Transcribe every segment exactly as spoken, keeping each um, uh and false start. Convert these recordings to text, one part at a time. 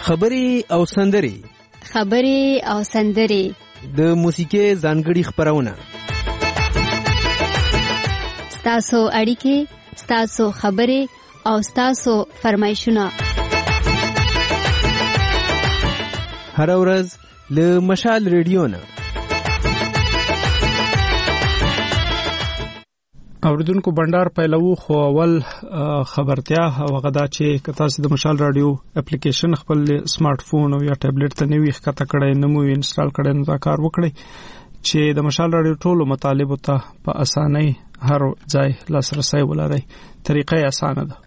خبرې او سندرې خبرې او سندرې د موسیقۍ ځانګړي خبرونه ستاسو اړیکې ستاسو خبرې او ستاسو فرمایشونه هر ورځ له مشال ریډیو نه اوریدونکو بندر پیلو خو اول خبرتیا هغه دا چې کتاسو د مشال رادیو اپلیکیشن خپل سمارټ فون او یا ټابلیټ ته نوې ښکته کړئ نمو انسټال کړئ نو دا کار وکړئ چې د مشال رادیو ټولو مطالب ته په اسانۍ هر ځای لاسرسي ولرئ. طریقه یې اسانه ده.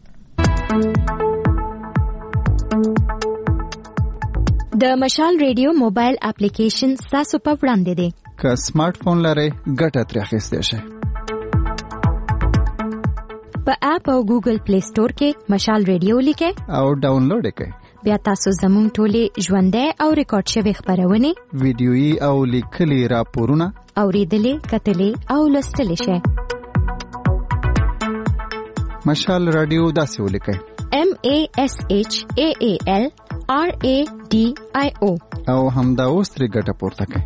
د مشال رادیو موبایل اپلیکیشن تاسو په وړاندې دی. که سمارټ فون لرئ ګټه ترې اخیستئ شئ. په اپ او ګوګل پلی سٹور کې مشال رادیو لیکئ او ډاونلوډ یې کړئ. بیا تاسو زموږ ټولې ژوندۍ او ریکارډ شوی خبرونه ویډیويي او لیکلي راپورونه اوریدلې کتلې او لوستلې شئ. مشال رادیو داسې ولیکئ M A S H A A L R A D I O او همدا اوس ترې ګټه پورته کړئ.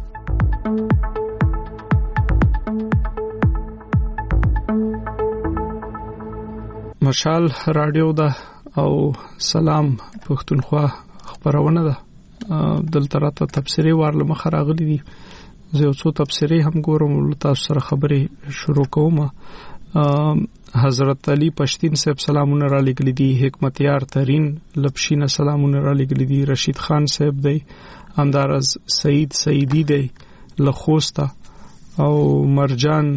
مشال رادیو ده او سلام پښتونخوا خبرونه ده. دلته راته تفسیری وارل مخ راغلي دي. زه یو څو تفسیری هم ګورم تاسو سره خبرې شروع کوم. حضرت علی پشتین صاحب سلامونه را لګلي دي. حکمتیار ترین لپشینه سلامونه را لګلي دي. رشید خان صاحب دی. همدارز سعید سعیدی دی لخوستا او مرجان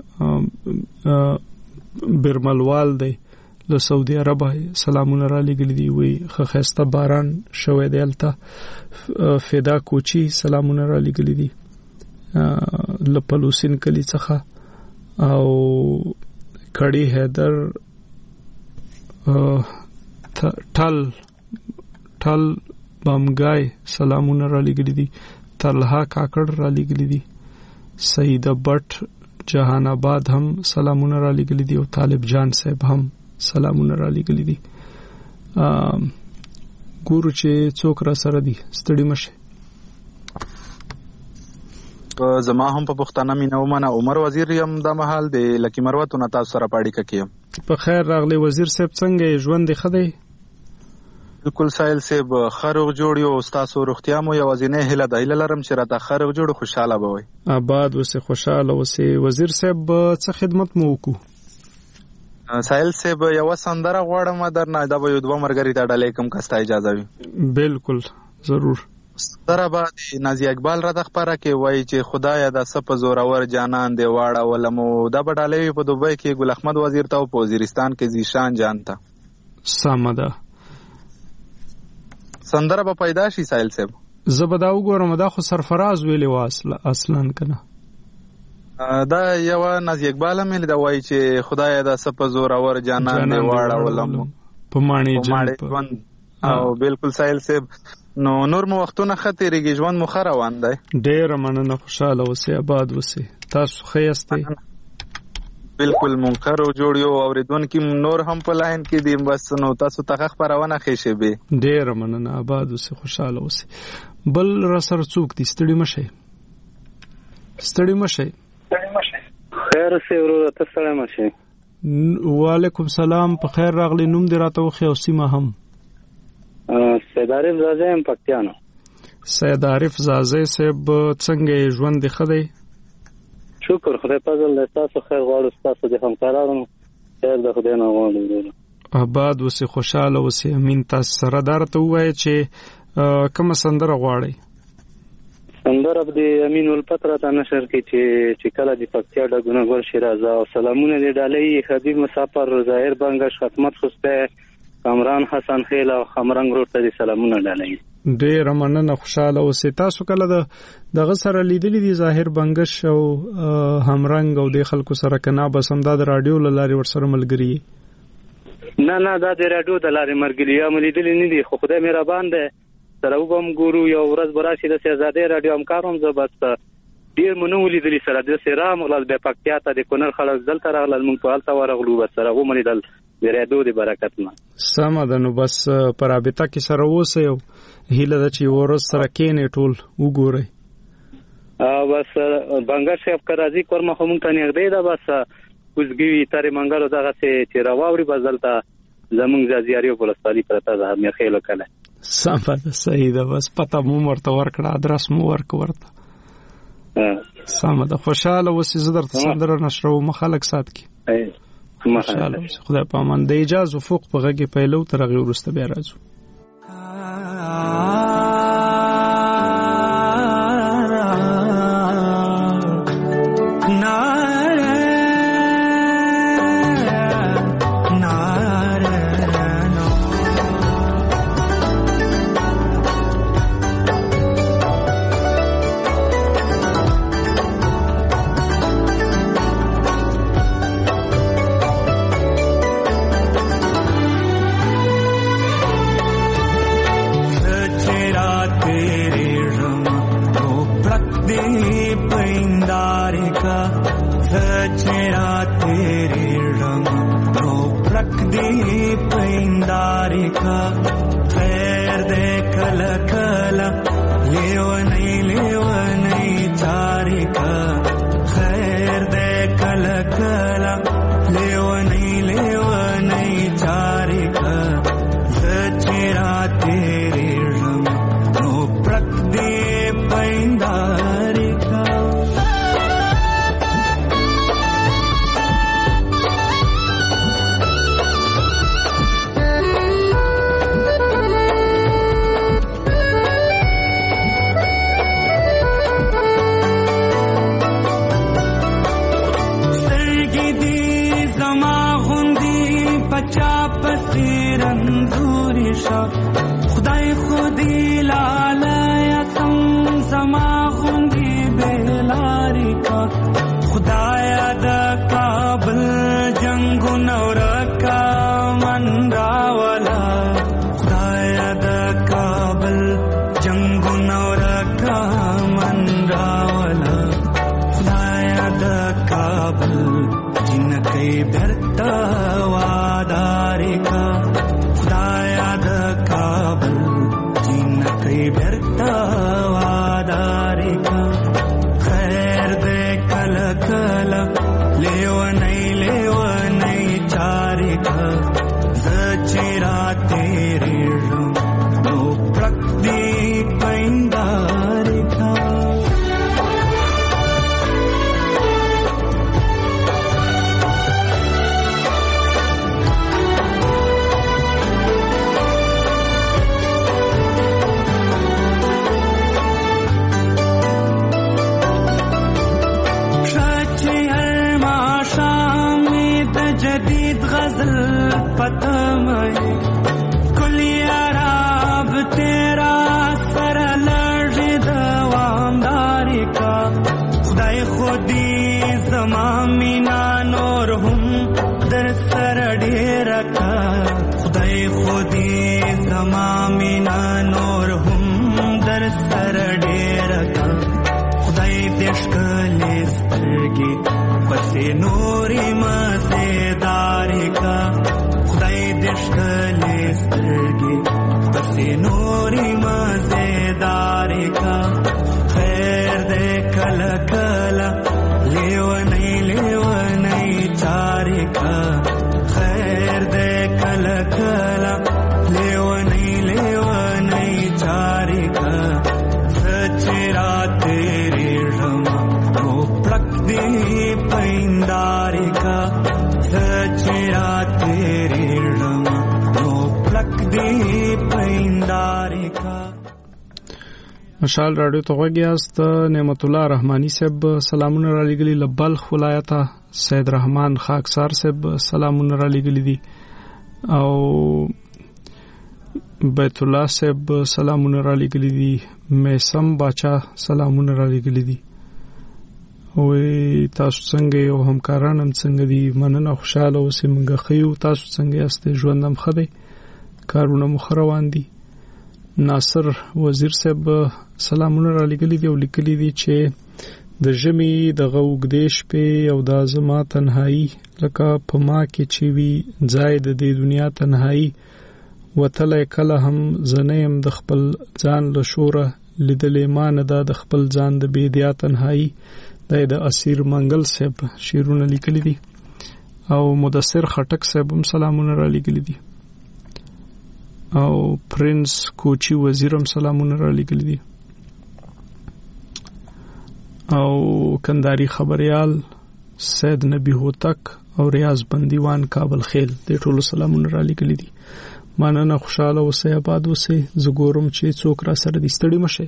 برملوال دی له سعودي عرب سلامونه را لګلي دي. وی خخسته باران شوه دی الته. فدا کوچی سلامونه را لګلي دي له پلوسین کلی څخه او کړي حیدر ټل ټل بامګای سلامونه را لګلي دي. طلحه کاکړ را لګلي دي. سید بټ جهان آباد هم سلامونه را لګلي دي او طالب جان صاحب هم سلامونه را لګلي دي. ګورو چې څوک را سره دي. ستړي مشه. زما هم په پښتانه مینه ومنه. عمر وزیر یم د محل د لکی مروت نه تاسو سره پاړی ککیم. په خیر راغلی وزیر صاحب څنګه ژوند دی خدای؟ بالکل سایل صاحب خروغ جوړ یو تاسو روغتیا مو یوازینه هله د هله لرم چې راته خروغ جوړ خوشاله بوي. آباد وسه خوشاله وسه. وزیر صاحب څه خدمت مو وکړو؟ سایل صاحب یو سندره غواړم درنه دا به یو دوه مرګری ته ډالې کوم کستا اجازه وي. بالکل ضرور. سره بعد نازی اقبال را د خبره کې وای چې خدایا د سپ زورور جانان دی واړه ولمو دا بډالې په دوبۍ کې ګل احمد وزیر ته او په وزیرستان کې زیشان جانتا. سمده سندره به پیدا شي سایل صاحب. زبدا وګورم دا خو سرفراز ویلې واصله اصلا کنه. دا یو نازی اقبال مې دا وای چې خدایا د سپ زورور جانان دی واړه ولمو په مانی جان او بالکل سایل صاحب. نو نور مو وختونه خطرېږي ژوند مو خره روان دی. ډېر مننه خوشاله اوسئ آباد اوسئ. تاسو ښه یاستئ؟ بالکل منکر او جوړ یو اوریدونکو نور هم په لاین کې دي بس نو تاسو ته خبرونه خېشه به. ډېر مننه آباد اوسئ خوشاله اوسئ. بل را سره څوک دي؟ ستړي مشه ستړي مشه. خیر سي ورو ته ستړي مشه. وعلیکم سلام. په خیر راغلی. نوم دې راته وخی او سیمه هم؟ سید عارف زازه ام پکتیانو. سید عارف زازه صاحب څنګه ژوند دی خدای؟ شکر خدای فضل له تاسو خیر غواړو. تاسو د همکارانو خیر د خدای نه غواړو. آباد وسه خوشاله وسه. امین. تاسو سره درته وای چې کوم سندره غواړئ؟ سندره د امین الپترا ته نشر کې چې چې کله د پکتیا د ګناګور شیراز او سلامونه دی ډالۍ حبیب مسافر ظاهر بنگش خدمت خوسته کامران حسن خیل او خمرنګ روټ ته سلامونه ډالۍ. ډېر مننه خوشاله اوسئ. تاسو کله د دغه سره لیدلې دي ظاهر بنگش او همرنګ او د خلکو سره کنا بس هم د رادیو لاري ور سره ملګری؟ نه نه دا د رادیو د لاري مرګلي یا ملیدلې نه دي. خو خدای مهربان دی سره وبم ګورو یو ورځ براشي د شهزاده رادیو همکاروم زه بس ډیر مونږ ولیدلی سره د سرام ولل به پکتیا ته د کونر خلک دلته راغلل مونږ په حالت ورغلو بس سره ومنیدل د رادیو د برکت نه. سمه ده. نو بس پر رابطه کې سره اوسئ او هیله ده چې ورځ سره کېنې ټول وګورئ. بس بنګر صاحب که راځي کورمه خو مونږ ته نږدې ده، بس کوزګوي تارې منګلو دغسې چې راواوري بس دلته زمونږ ځاځیاري ولسوالي پرته ده میخیلو کلی. سمه ده، صحیح ده. بس پته مو ورته ورکړه، ادرس مو ورک ورته. سمه ده. خوشحاله اوسئ. زه درته سندره نشروم. خلک سات کې خوشحاله اوسئ. خدای په امان. د اجازه افق په غږ پیلو تر هغې وروسته بیا راځو. مشال رادیو ته وګیاست. نعمت الله رحمانی صاحب سلامونه را لګلی. لبلخ ولایت سید رحمان خاکسار صاحب سلامونه را لګلی دي او بیت الله صاحب سلامونه را لګلی دي. میسم باچا سلامونه را لګلی دي. او تاسو څنګه یو همکاران هم څنګه دي؟ مننه، خوشاله اوسئ. موږ خیو تاسو څنګه یاست؟ ژوندم خدای کارونه مو روان دي. ناصر وزیر صاحب سلامونه را لګلی دي او لیکلی دي چې د ژمي د غوګدې شپې او د زما تنهایی لکه په ما کې چې وی ځای د دې دنیا تنهایی وتلای کله هم زنیم د خپل ځان له شوره لیدلې ما نه د خپل ځان د بيدیا تنهایی د اسیر منګل صاحب شیرونه لیکلي دي او مدثر خټک صاحب هم سلامونه را لګلي دي او پرنس کوچی وزیرم سلامونه را لګلي دي او کنداری خبريال سید نبی هوتک او ریاض بندیوان کابل خیل د ټولو سلامونه را لګلي دي. مننه، خوشاله اوسئ، آباد اوسئ. زګورم چې څوک را سره دي، ستړي مشئ.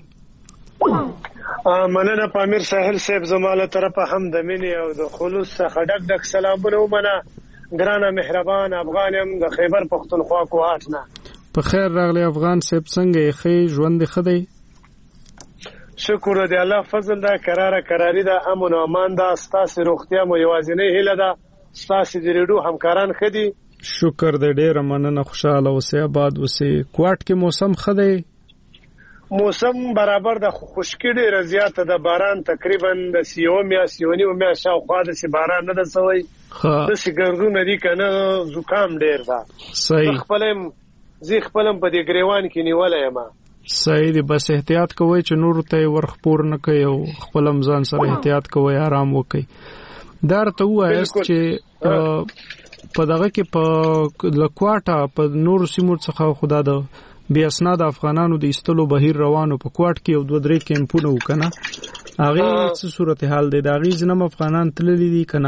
مننه پامیر ساحل صاحب، زماله طرفه هم د مینې او د خلوص څخه ډک ډک سلامونه ومنه. ګرانه مهربان افغان يم د خیبر پختونخوا کوهاټ نه. په خیر راغلی افغان صاحب، څنګه یې؟ ښه ژوند خدای شکر دی، الله فضل دا قراره قراری دا امن او امان دا. ستاسو روغتیا مو یوازینی هیله ده. ستاسو د ریډیو همکاران خدي. شکر دی، ډیر مننه، خوشاله اوسئ، آباد اوسئ. کوټ کې موسم خدای؟ موسم برابر د خشکی ډیره زیاته د باران تقریبا د سیوم یا سیونی او میا شاوخوا د سی باران نه د سوي د سیګردونه دي کنه، زکام ډیر ده. صحیح. خپلم زی خپلم په دې گریوان کې نیولای ما. صحیح دی، بس احتیاط کوئ چې نور ته ورخ پور نه کوي او خپلم ځان سره احتیاط کوئ، آرام وکئ. درته وایست چې په دغه کې په لکواټه په نور سیمور څخه خدا د بیا اسناد افغانانو د استلو بهیر روانو په کوټ کې او دوه درې کیمپونه وکنه. هغه څه صورتحال دی؟ دا غیز نم افغانان تللی دي کنه؟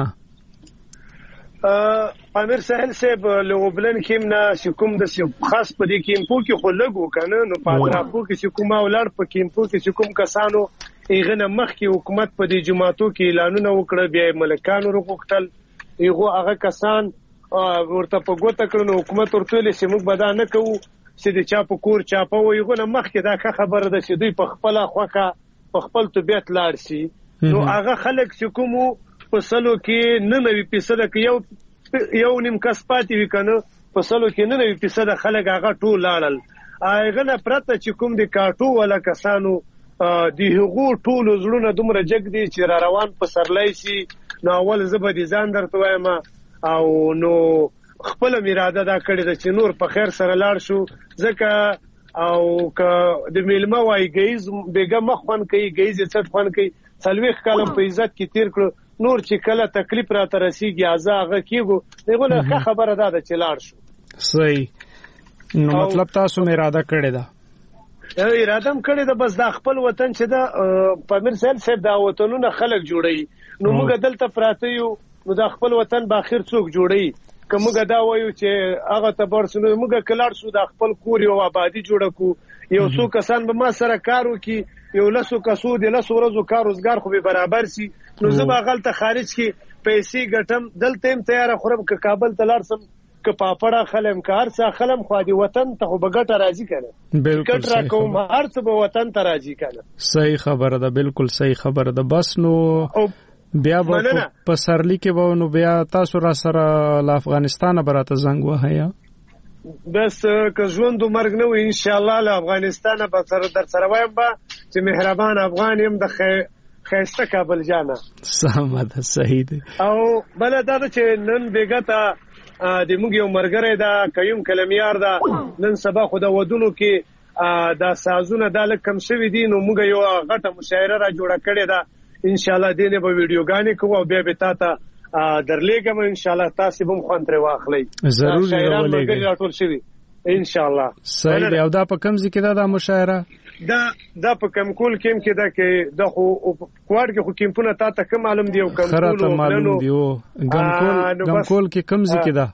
امیر سهل صاحب لوبلن کې نه کوم د خاص په دې کیمپو کې خو لګو کنه، نو پاتراپو کې کوم اولاد په کیمپو کې کوم کسانو ایغه مخ کې حکومت په دې جماعتو کې اعلانونه وکړه، بیا ملکانو وروختل ایغه هغه کسان ورته په ګوته کړنو حکومت ورته لې سیمو بدا نه کوو چې د چا په کور چا په ویغه مخ کې دا خبره ده چې دوی په خپل خوکه په خپل طبيعت لاړ شي. نو هغه خلک چې کوم په سلو کې نه نوي پیسې کې یو یو نیم کس پاتې وکنه، په سلو کې نه نوي پیسې خلک هغه ټول لاړل. هغه نه پرته چې کوم د کاټو ولا کسانو دی هغو ټول زړونه دومره جګ دي چې را روان په سرلای شي. نو اول زبر دي ځان درته وایم او نو خپل اراده دا کړی د چې نور په خیر سره لاړ شو، ځکه او ک د میلمه وای گیز بیګه مخون کوي، گیز څټ فن کوي، څلويخ کلم په عزت کې تیر کړ. نور چې کله تکلیف را ترسيږي ازاغه کیږي دغه ښه خبره ده چې لاړ شو. صحیح. نو مطلب تاسو مې اراده کړی ده؟ اراده هم کړی ده، بس دا خپل وطن چې دا پامیر سهل صاحب دا وطنونه خلک جوړي، نو موږ دلته پراته یو، نو دا خپل وطن باخر څوک جوړي. کومه دا وایو چې هغه ته برسنو موږ کلار شو د خپل کور یو آبادی جوړ کو، یو څو کسان به ما سره کارو کی، یو لاسو کسو د لاسو ورځو کار روزګار خو به برابر سي. نو زه به غلطه خارج کی پیسې ګټم، دلته هم تیار خورم ک کابل ته لاړ سم ک پاپړه خلم کار سا خلم خو دی وطن ته خو بغټه راځي کنه. بالکل صحیح. کټ را کوم هر څه به وطن ته راځي کنه. صحیح خبره ده، بالکل صحیح خبره ده. بس نو بیا به په سرلی کې به نو بیا تاسو را سره ل افغانستان براته زنګ وهیا. بس که ژوند مرګ نه و ان شاء الله ل افغانستان به سره در سره وایم با چې مهربان افغان يم د خیسته کابل جانا. سمه ده، صحیح ده. او بل دا چې نن بیګه د موږ یو مرګره دا قیوم کلمیار دا نن سبا خو د ودونو کې دا سازونه د لکم شوی دي، نو موږ یو غټه مشاعره را جوړه کړې ده. ان شاء الله دینه به ویډیوګانې کوو او بیا به تاسو درلېګم ان شاء الله تاسو به مخون تر واخلي. ضروري ولېګي راټول شي ان شاء الله. صحیح دی. او دا په کوم ځای کې دا مشاعره؟ دا دا په کوم کول کېم کې دا کې د خو کوړ کې خو کیمپونه تا ته کوم معلوم دی او کوم خراته معلوم دی او ګمکول ګمکول کې کوم ځای کې دا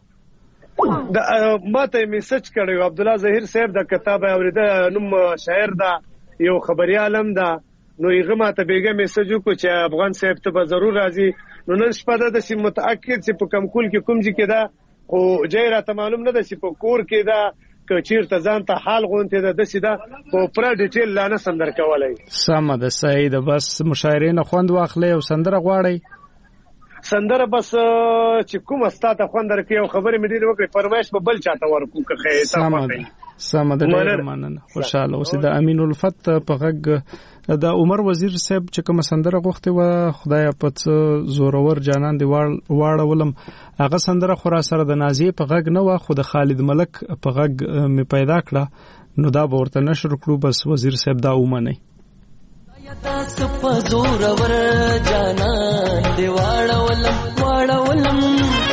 دا ماته میسج کړو عبد الله ظاهر صاحب د کتاب اوریده نوم شاعر دا یو خبريالم دا، نو یې ماته بیګه میسج وکړ چې افغان صاحب ته به ضرور راځي. نو نن شپه د سیم متأکد چې په کم کول کې کوم ځای کې دا خو جیره ته معلوم نه ده چې په کور کې دا کچیر ته ځان ته حال غونته ده د سیده په پر ډیټیل لا نه سندر کولای. سم ده، صحیح ده. بس مشاعره نه خوند واخلې او سندره غواړي؟ سندره بس چې کوم استاته خوند درکې او خبرې مې ډېر وکړې، فرمایش به بل چاته ورکو که خیر. سم ده، سم د ډیر مننه خوشاله اوسې. د امین الفت په غږ د عمر وزیر صاحب چې کوم سندره غوښته و خدای په څه زورور جانان دی واړولم هغه سندره خورا سره د نازیه په غږ نه و خو د خالد ملک په غږ می پیدا کړه نو دا به ورته نشر کړو بس وزیر صاحب دا ومني. تاس په زورور جانان دی واړولم واړولم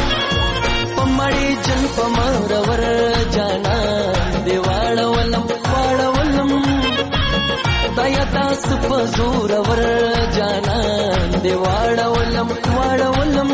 پمړی جن پمرور جانان دی واړولم واړولم دایا تاس په زورور جانان دی واړولم واړولم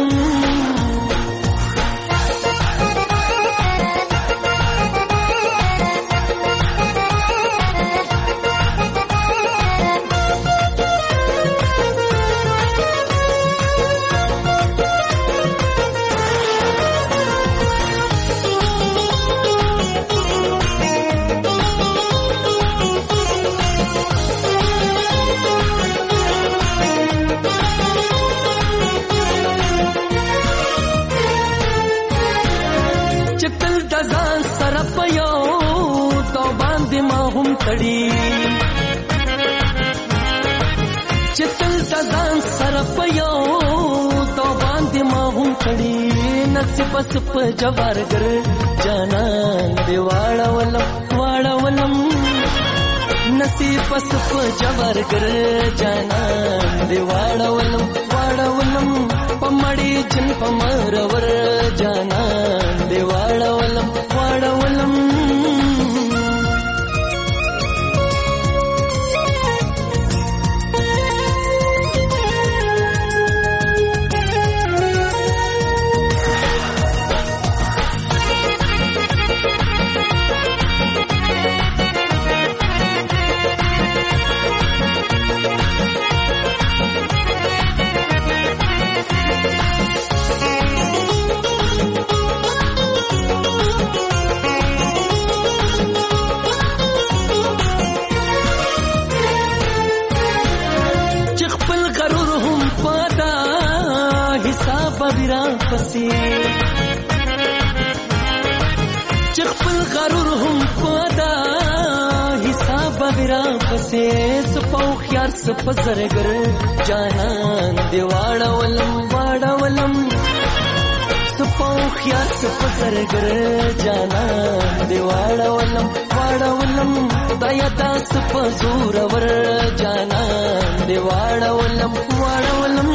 چتل تزان سر پيو تو باندې ما هم کړي نصیب سپ جوارګر جانان دی واړولم واړولم نصیب سپ جوارګر جانان دی واړولم واړولم پمړی جن پمرور جانان دی واړولم واړولم چخپل غرور هم پدا حساب برا پسې سپو خيار سپ زرګر جانان دی واړولم واړولم سپو خيار سپ زرګر جانان دی واړولم واړولم دایا تاس په زور ور جانان دی واړولم واړولم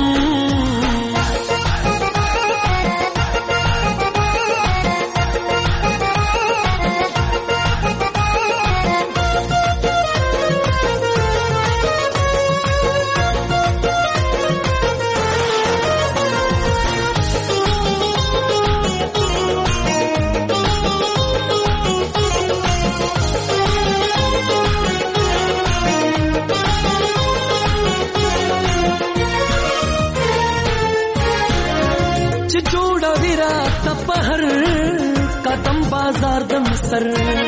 پهر قدم بازار د مصر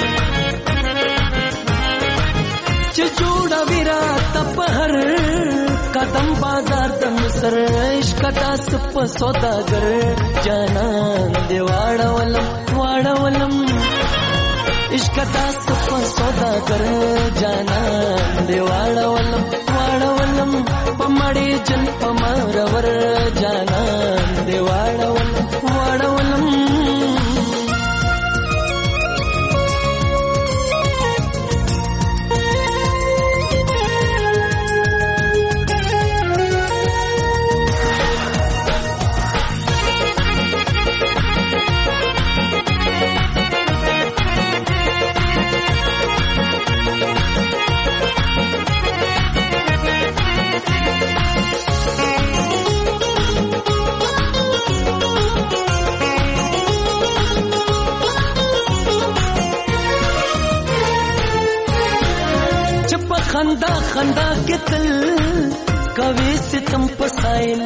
چې جوړه ویرا تپهر قدم بازار د مصر عشق تاس په سوداګر جانان دی واړولم واړولم عشق تاس په سوداګر جانان دی واړولم واړولم پمړی جن پمرور جانان دی واړولم واړولم خندا خندا کې تل کوي ستم پسایل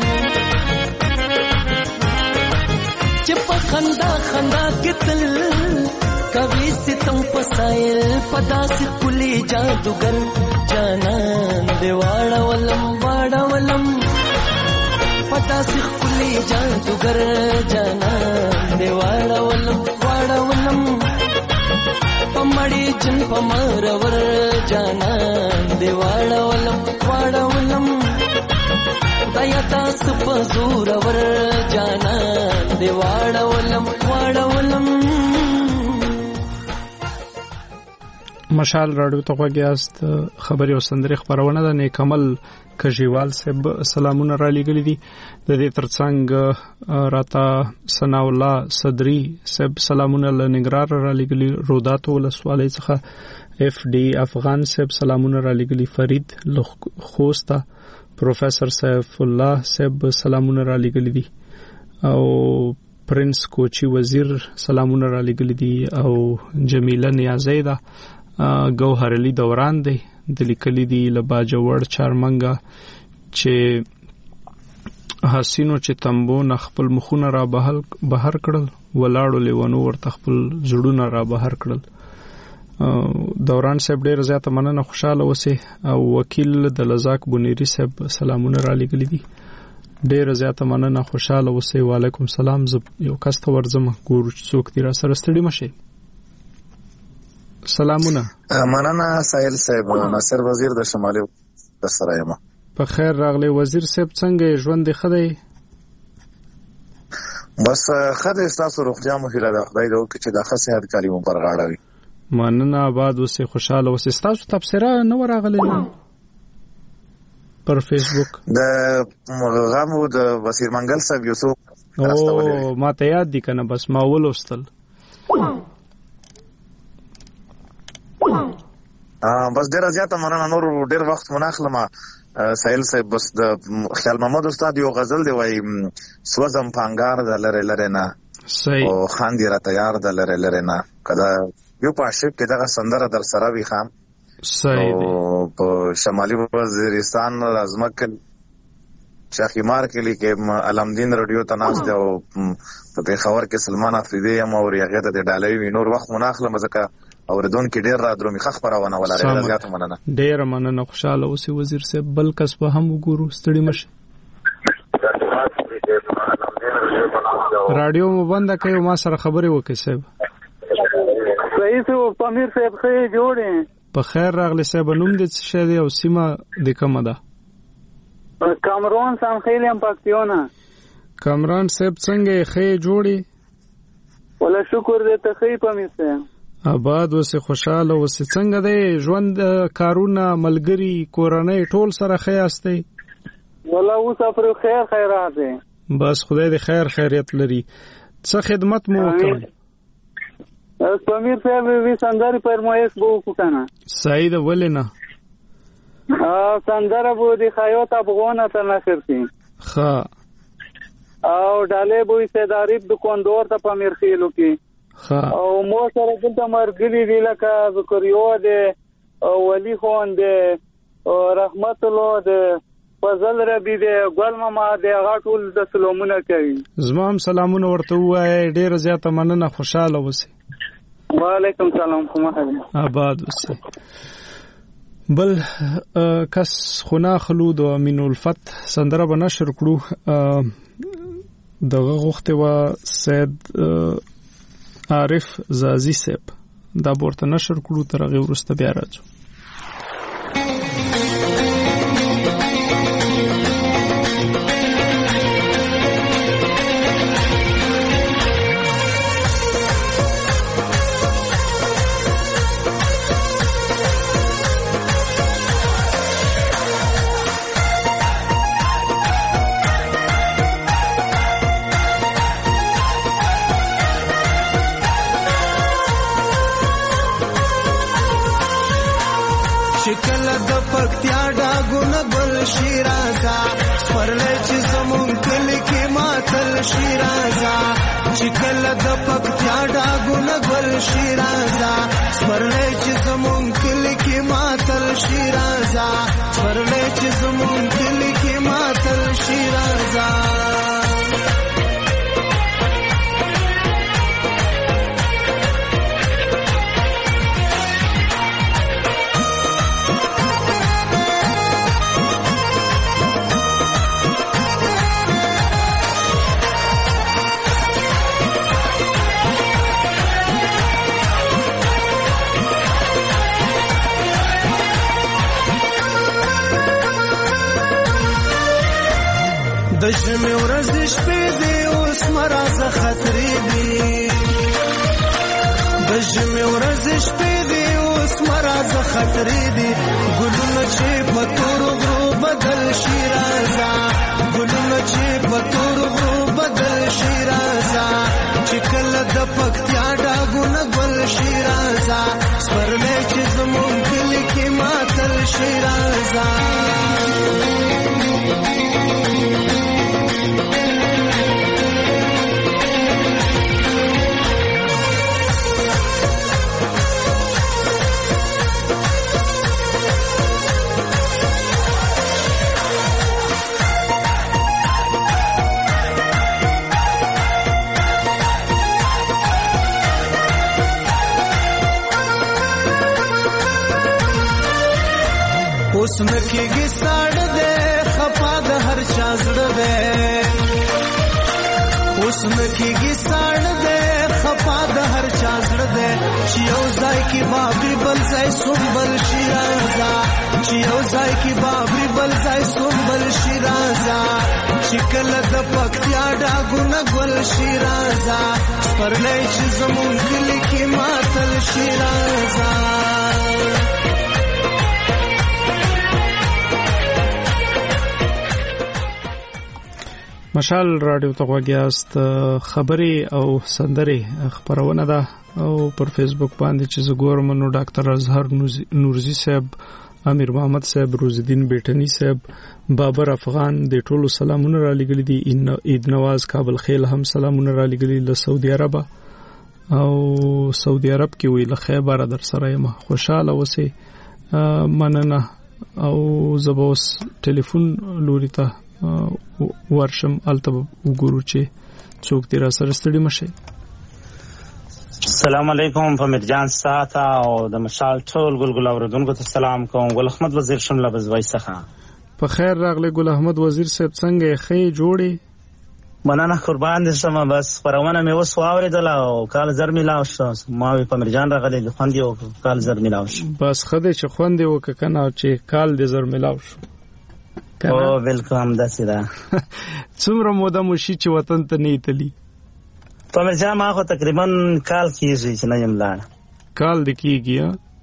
چې په خندا خندا کې تل کوي ستم پسایل پداس کلی جادوګر جانان دی واړولم واړولم پداس کلی جادوګر جانان دی واړولم واړولم پمړی جن پمرور جانان دی واړولم واړولم دایا تاسو په زور ور جانان دی واړولم واړولم. مشال راډیو ته غوږیاست. خبري او سندري خبرونه ده. نیکمل کجیوال صاحب سلامونه را لګل دي. د دې ترڅنګ راتا ثنا الله صدری صاحب سلامونه لنګرار را لګلی. روداتو ول سوالې څخه اف ډي افغان صاحب سلامونه را لګلی. فرید خوستا پروفیسور سیف الله صاحب سلامونه را لګلی دي. او پرنس کوچی وزیر سلامونه را لګلی دي. او جمیله نیازیده گوهر علی دوران دی د لیکلي دي لبا جوړ چارمنګا چې حسینو چې تنبو نه خپل مخونه را بهل بهر کړل ولاړو لیوانو ورته خپل زړونه را بهر کړل. دوران صاحب ډیر زیاته مننه خوشاله وسی. او وکیل د لزاک بنيري صاحب سلامونه را لګلي دي. ډیر زیاته مننه خوشاله وسی. وعلیکم سلام. ز یو کس ته ورزم ګورو څوک تیر سره ستړي مشه. سلامونه. مننه سایل صاحب. ناصر وزیر د شمالي سره یم. په خیر راغلی وزیر صاحب. څنګه ژوند خدای؟ بس خدای تاسو روغتیا مو هیله ده. خدای دې وکړي چې د ښه صحت کالي مو پر غاړه وي. مننه. آباد اوسې خوشاله اوسې. تاسو تبصره نه راغلی پر فیسبوک د غمو د وزیر منګل صاحب یوسف؟ او ما ته یاد دي کنه. بس ما ولوستل. بس ډیر زیاته مننه. نور ډیر وخت مناخلمه سایل صاحب. بس د خیال محمد استاد یو غزل دی وای سوزم پانګار د لره لره نه صحیح او خاندي را تیار د لره لره نه. کدا یو پاشب کې دغه سندره در سره وی خام صحیح دی. په شمالي وزیرستان لازمکل شاخیمار کې لیکه علمدین رادیو تناس دی. او په پیښور کې سلمان افریدی یم او ریاغه ته ډالوي. نور وخت مناخلمه ځکه اوردون کې ډیر را درومي خبرونه ولا ډیر زیاته مننه. ډیر مننه خوشاله اوسې وزیر صاحب. بل کس به هم وګورو ستړي مشه. رادیو مو بند کړئ. ما سره خبرې وکړئ صاحب. صحیح سو پامیر صاحب خې جوړې. په خیر راغلی صاحب. نوم دې څه شه دی او سیمه دې کومه ده؟ کامرون سم خېلم پکتیونه. کامران صاحب څنګه خې جوړې؟ ولا شکر دې ته خې پامیر صاحب. آباد اوسې خوشاله اوسې. څنګه دی ژوند کارونه ملګری کورنۍ ټول سره خیاستي؟ ولا اوس پر خیر خیرات دی. بس خدای دې خیر خیریت لري. څه خدمت مو وکړي؟ پامیر صاحب وی سندري پرمایش بو کو کنه. صحیح ده. ولې نه؟ ا سندره بو دي خیاط افغان ته نشر کی. ها او ډاله بو استدارب د کوندور ته پامیر خېلو کی. ها او مو سره دلته مرګلی دی لکه ذکریو ده او ولی خون ده او رحمت الله ده فضل ربی ده ګل ماما ده غاټول د سلامونه کوي. زمام سلامونه ورته وای. ډیر زیاته مننه خوشاله اوسې. وعلیکم سلام. کومه آباد اوسې. بل کس خنا خلود او امین الفت سندره به نشر کړو. دغه غوښته و سید عارف زازی صاحب دا ورته نشر کړو. تر هغه وروسته بیا راځو. شکل د پکتیا ډاګونه ګل شیرازا سپرلې چې زمون کلی کې ماتل شیرازا. شکل د پکتیا ډاګونه ګل شیرازا سپرلې چې زمون کلی کې ماتل شیرازا. سپرلې چې زمون کلی کې ماتل شیرازا. د ژمې ورځې شپې دي اوس مرازه خطرې دي د ژمې ورځې شپې دي اوس مرازه خطرې دي ګلونه چې په تورو غرو بدل شي رازه ګلونه چې په تورو غرو بدل شي رازه چې کله د پکتیا ډاګونه ګل شي رازه سپرلی چې زمونږ کلي کې ماتل شي رازه اوس نکېږي ساړه دی خفا د هر چا زړه دی اوس نکېږي ساړه دی خفا د هر چا زړه دی چې یو ځای کې بابري بل ځای سنبل شي رازه چې یو ځای کې بابري بل ځای سنبل شي رازه چې کله د پکتیا ډاګونه ګل شي رازه سپرلی چې زمونږ کلي کې ماتل شي رازه مشال رادیو ته غوږیاست. خبري او سندري خبرونه ده او پر فیسبوک باندې چې زګورم نو ډاکټر اظهر نورزی صاحب، امیر محمد صاحب، روزالدین بیٹنی صاحب، بابر افغان د ټولو سلامونه را لګل دي. عید نواز کابل خیل هم سلامونه را لګل له سعودي عرب او سعودي عرب کې وی له خیبر در سره یم خوشاله اوسې مننه او زبوس ټلیفون لوري ته ورشم الته وګورو چې څوک دې را سره ستړي مشه. السلام علیکم په مرجان ساته او د مشال ټول ګلګل اوردونکو ته سلام کوم. ګل احمد وزیر شمله بزوي څخه په خیر راغله. ګل احمد وزیر صاحب څنګه خې جوړي؟ مننه قربان دې شمه. بس پرونه مې وس واوریدل او کال زر میلاو شو ما په مرجان راغله د خوندې او کال زر میلاو شو. بس خدای چې خوندې وکنه چې کال دې زر میلاو شو. او ویلکم داسې ده. څومره موده مو شي چې وطن ته نه تلی؟ په مرجان ما خو تقریبا کال کېږي چې نه یم لاړ. کال دې کېږي؟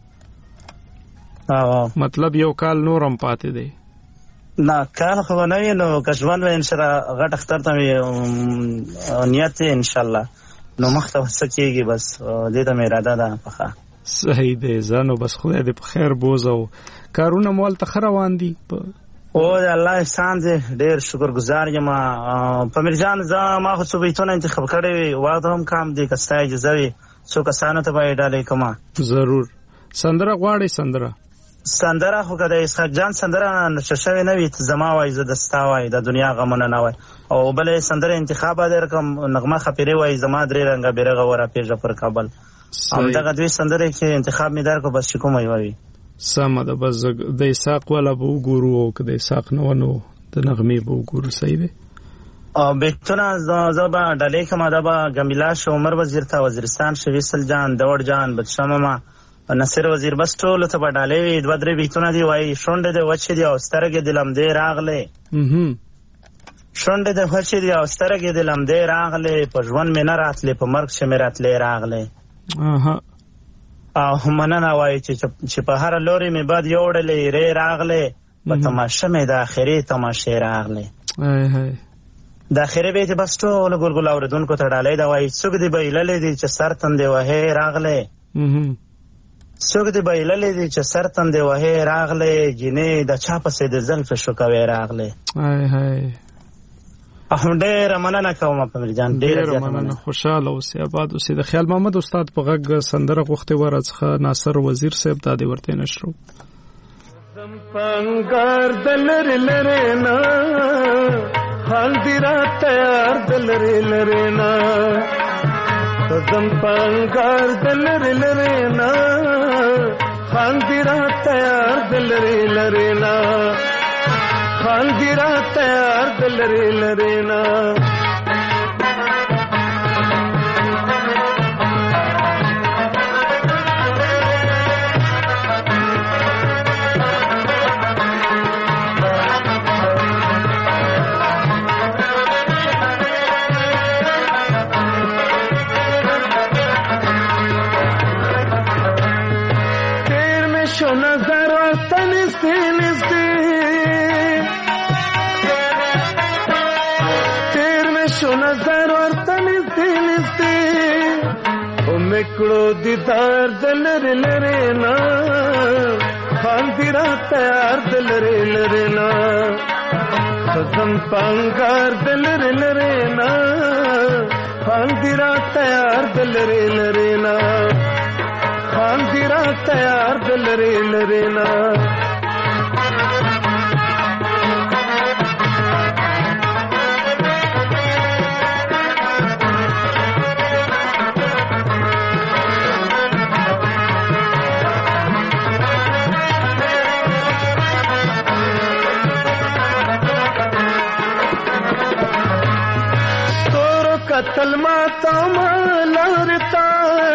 او مطلب یو کال نورم پاتې دی؟ نه کال خو نه وي نو کښوان و ان شاء الله غټ اختر ته نیت ان شاء الله نو مخته وسکیږي. بس دې ته مې اراده ده. پخا صحیح دی زانو. بس خدای دې په خیر بوزو. کارونه مول ته روان دي؟ او د الله احسان دې ډېر شکرګزار یم. په مرجان زه ما خو څو بیتونه انتخاب کړی وي واده هم کام دي که ستا اجازه وي څو کسانو ته به یې ډالۍ کړم. ضرور. سندره غواړئ؟ سندره سندره خو که د اسحاق جان سندره نشه شوې نه وي زما وایي زه د ستا وایي د دنیا غمونه نه وایي او بلې سندره انتخاب به در کړم نغمه خپیرې وایي زما درې رنګه بیرغه ورپېژه پر کابل. همدغه دوی سندرې کې انتخاب مې در کړو بس چې کومه یې وایي. سمه ده. بس د اسحاق والا به وګورو او که د اسحاق نه ونه د نغمې به وګورو. صحیح دی. بیتونه زه به ډالۍ کړم. دا به ګمیلا شو، عمر وزیر ته، وزیرستان شویسل جان، دور جان، بدشمه، نصیر وزیر بس ټولو ته به ډالۍ وي. دوه درې بیتونه دي وایي شونډې دې وچې دي او سترګې دې لمدې راغلې شونډې دې وچې دي او سترګې دې لمدې راغلې په ژوند مې نه راتلې په مرګ چې مې راتلې راغلې. او مننه وایي چې په هر لوري مې بد یوړلې ری راغلې په تماشه مې د آخرې تماشې راغلې. د آخرې بیت بس ټولو ګلګل اورېدونکو ته ډالۍ ده. وایي څوک دې بایللې دي چې سر تندې وهې راغلې څوک دې بایللې دي چې سر تندې وهې راغلې جینې د چا پسې د زلفې شوکوې راغلې. هم ډېره مننه کوم په مرجان. ډېره مننه. خوشاله اوسې آباد اوسې. د خیال محمد استاد په غږ سندره غوښتې وه راڅخه ناصر وزیر صاحب دا دې ورته نشرو. پنګار د لرې لرې نه حال دې را تیار د لرې لرې نه زم پنګار د لرې لرې نه حال دې را تیار د لرې لرې نه حال دې را تیار د لرې لرې نه شو نظر ورته نږدې نږدې تیر مې شو نظر ورته نږدې نږدې او مې کړو دیدار د لرې لرې نه خاندي راته یار د لرې لرې نه خزم پانګار د لرې لرې نه خاندي راته یار د لرې لرې نه خاندي راته یار د لرې لرې نه قتل ماتا مالارتا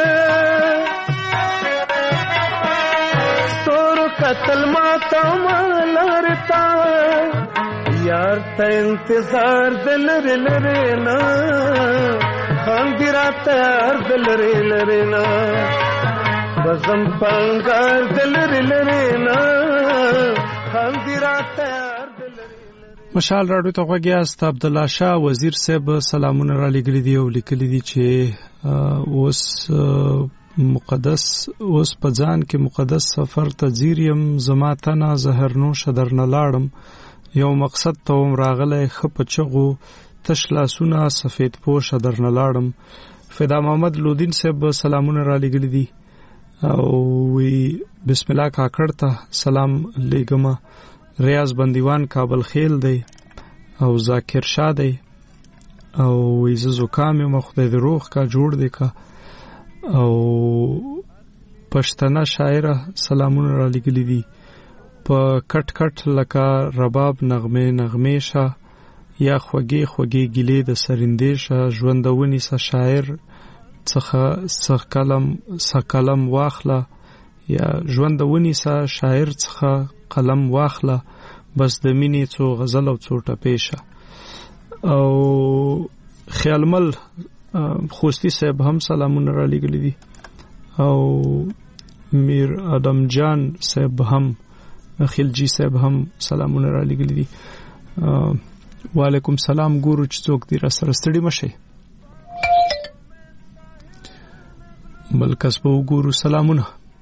ستور قتل ماتا مالارتا یار تا انتظار دلر لرنا خاندی رات یار دلر لرنا بزم پانگار دلر لرنا خاندی رات یار مشال راډیو ته غوږی است عبد الله شاه وزیر صاحب سلامونه را لګلی دی او لیکلی دی چې اوس مقدس اوس په ځان کې مقدس سفر ته ځیریم زما تنه زهر نوش درنه لاړم یو مقصد ته وم راغلی ښه په چغو تش لاسونه سفید پوش درنه لاړم فدا محمد لودین صاحب سلامونه را لګلی دی او وی بسم الله کاکړ ته سلام لګما ریاض بندیوان کابل خیل دی او ذاکر شاه دی او ویزه زکام یم خدای دې روغ کا جوړ دی کا او پښتنه شاعره سلامونه را لګلی دي په کټ کټ لکه رباب نغمه نغمه شه یا خوږی خوږی ګلې د سرندې شه ژوندونی سه شاعر څخه څخه کلم څخه کلم واخله یا ژوندونی سه شاعر څخه قلم واخله بس د مینې څو غزل او څو ټپېشه او خیالمل خوستی صاحب هم سلامونه را لګلی دي او میر ادم جان صاحب هم خلجی صاحب هم سلامونه را لګلی دي وعلیکم سلام ګورو چې څوک دی را سره ستړي مشه بل کس به وګورو سلامونه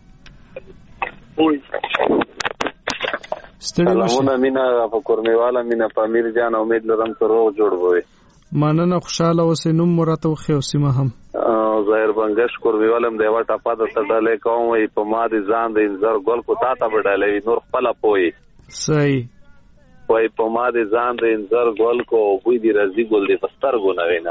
سلامونه مینا په کورنیواله مینا په امیر جان امید لرم ته روغ جوړ وي مننه خوشاله اوسې نوم مرته خو سیمه هم ظاهر بنگش کورنیوالم دیوا ټاپا د تډلې کوم وي په ما دي ځان د انځر ګل کو تا ته وډلې نور خپل پوي صحیح وای په ما دي ځان د انځر ګل کو وې دي رزي ګل دي پستر ګو نه وینم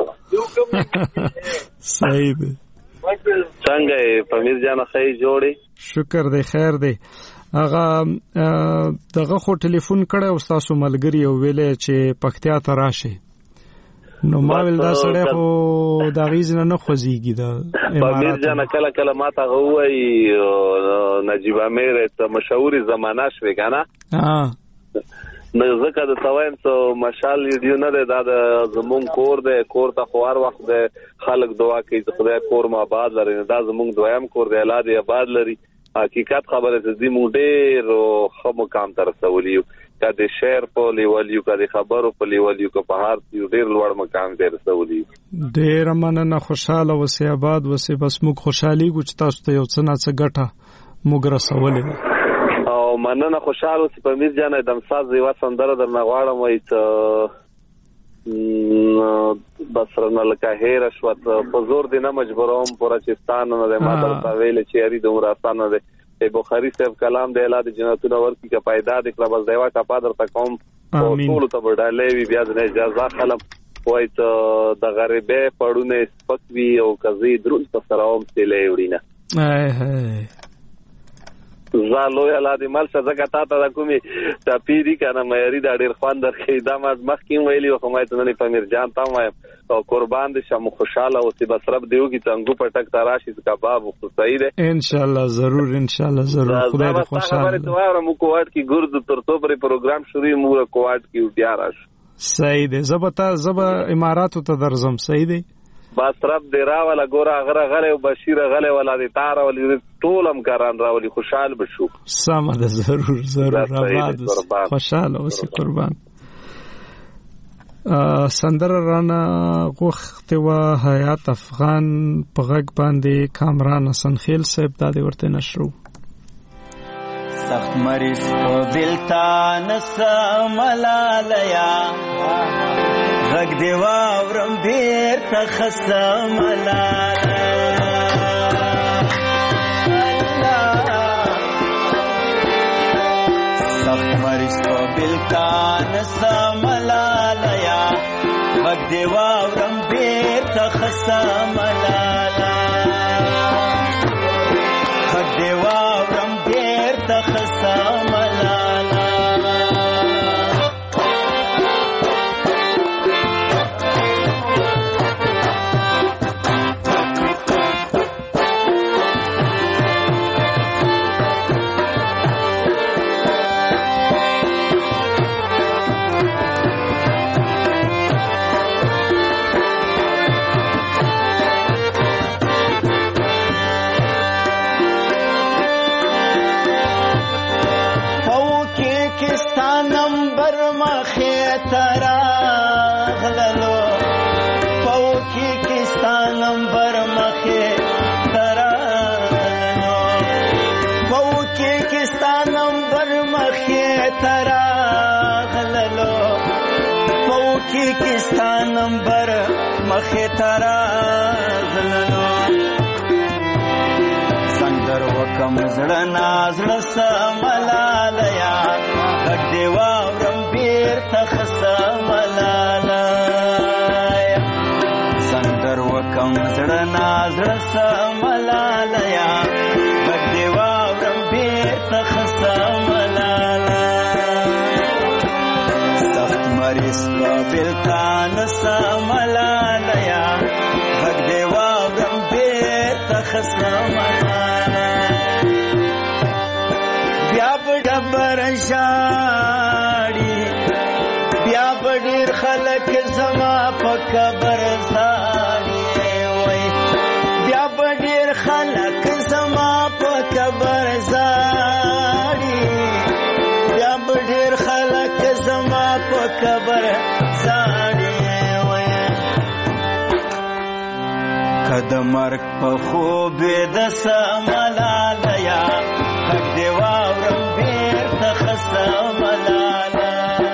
صحیح دی څنګه په میر جان خې جوړي شکر دی خیر دی هغه دغه خو ټلیفون کړه او تاسو ملګری او ویلې چې پختیا ته راشي نو ما ویل دا سړی خو دا غیز نه نه خوځيږي دا امیر جان کله کله ماته غوي نجیب امیر ته مشهوري زمانہ شوي کنه ها نو زکه د توایم ته مشال ویډیو نه ده د زمون کور ده کور ته خوار وخت ده خلک دعا کوي چې خدای کور ما آباد لري دا زمون دویم کور دی اولاد آباد لري حقیقت خبره دې مو ډېر خو مقام تر رسولیو کله شهر په لیولیو کله خبرو په لیولیو کو په هر ډېر لوړ مقام تر رسولیو ډېر مننه خوشاله وسه آباد وسه بس موږ خوشحالي ګو چې تاسو ته یو څه نه څه ګټه موږ رسولې او مننه خوشاله وسه په میر جان دم ساز یو سندره درنه غواړم وای ته بس رنه لکه هیر شوت په زور دینه مجبوروم پرچستان نه ده ما درته ویل چې یاري د مراسان نه ده بخاری صاحب کلام د اعلی جنتونه ورکی کا پیدا د کلا بس دیوا کا پادر تا کوم ټول ته وډالې وی بیا د اجازه خلم وای ته د غریبې پړونه سپکوي او کزي درون په سراوم تلې وړینه هاي هاي زالو اعلی د مال څخه زکات ته کومي ته پیری کنه مېری د ډیر خوان درخې د ما مخکې ویلی او کومه ته نه پمیر جان تا ما او قربان دي شم خوشاله او سی بس رب دیو کی څنګه پټک تراشي کباب خو صحیح ده ان شاء الله ضرور ان شاء الله ضرور خدای دې خوشاله خبره ته وایم کوټ کی ګرد ترته پر پروګرام شروع مو کوټ کی بیا راش صحیح ده زبتا زب اماراتو ته درزم صحیح ده باسرب دی راوله ګوره غره غلی او بشیر غلی ولا دی تا راولي ټول همکاران راولي خوشحال بشو. سمه ده ضرور ضرور آباد اوسې خوشحاله اوسې قربان. سندره رانه غوښتې وه حیات افغان په غږ باندې کامران حسنخیل صاحب دا دې ورته نشرو. سخت مریض په بلتان سملالیا غږ دې واورم بیرته ښه ملاله سخت مریض په بلتان سملالیا غږ دې واورم بیرته ښه ملاله غږ دې واورم بیرته ښه ملاله کستا نمبر مخې ترا غلنو سندر وکم زړه نازړه سملالیا غږ دې واورم بیرته ښه سملالیا سندر وکم زړه نازړه سملالیا غږ دې واورم بیرته ښه سملاله مریض په بلتان سملالیا غږ دې واورم بیرته ښه سملاله بیا به ډبر ژاړي بیا به ډېر خلک زما په قبر ژاړي وای بیا به ډېر خلک زما په قبر ژاړي بیا به ډېر خلک زما په قبر ژاړي وای که د مرګ په خوب د سملالیا غږ دې واورم بیرته ښه سملاله.